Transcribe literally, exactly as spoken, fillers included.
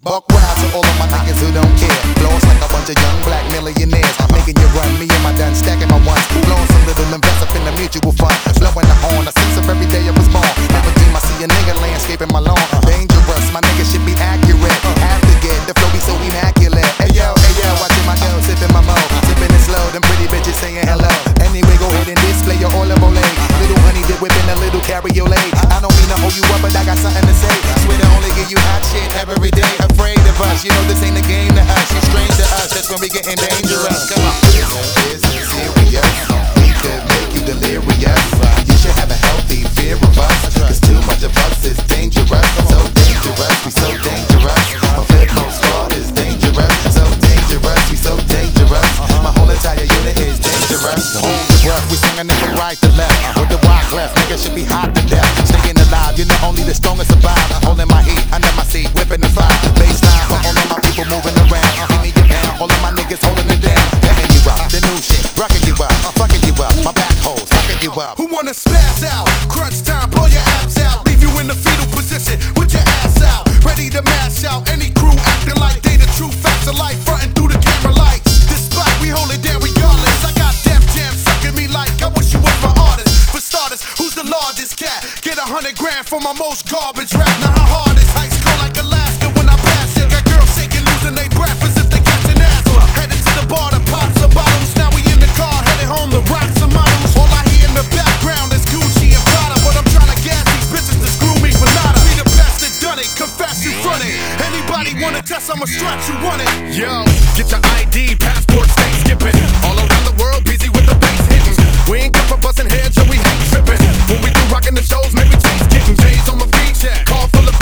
Buck wild to all of my niggas who don't care. Flows like a bunch of young black millionaires. Making you run, me and my done stacking my ones. Blowing some little invest up in the mutual fund. Blowing the horn, a sense of every day I was born. Never dream I see a nigga landscaping my lawn. Dangerous, my nigga should be accurate. Have to get the flow be so immaculate. Hey yo, hey yo, watching my girl sipping my mo. Sipping it slow, them pretty bitches saying hello. Anyway, go ahead and display your olive oil. Little honey dip whipping a little cabriolet. I don't mean to hold you up, but I got something to say. Swear to only give you hot shit every day. Afraid of us, you know this ain't a game to us. You're strange to us, that's when we getting dangerous. Come on. This is serious. We could make you delirious. You should have a healthy fear of us. Cause too much of us is dangerous. So dangerous, we so dangerous. My Flipmode squad is dangerous. So dangerous, we so dangerous. My whole entire unit is dangerous. Hold the breath, we swing a nigga right to left. With the wide left, nigga should be hot to death. Staying alive, you know only the strongest survive. Holding my heat under my seat, whipping the fire. Baseline for all of my people moving around. Give me your pound, all of my niggas holding it down. Getting you up, the new shit, rocking you up, fucking you up. My back holes, fucking you up. Who wanna spaz out? Crunch time, pull your abs out. Leave you in the fetal position with your ass out. Ready to mash out any crew acting like they the true facts of life. Frontin' through the camera lights. This spot, we hold it down regardless. I got Def Jam sucking me like I wish you was my artist. For starters, who's the largest cat? Get a hundred grand for my most garbage rap. Now how hard is high school like Alaska when I pass it? Got girls shaking, losing they breath as if they catching asthma. Headed to the bar to pop some bottles. Now we in the car, headed home to rock some models. All I hear in the background is Gucci and Prada, but I'm trying to gas these bitches to screw me for nada. We the best that done it, confess you front it. Anybody wanna test, I'ma strut, you want it. Yo, get your I D, passport, stay skipping. All around the world, busy with the bass hitting. We ain't come for busting heads, so we hate tripping. When we do rockin' the shows, maybe taste getting J's on my feet, yeah. Car full of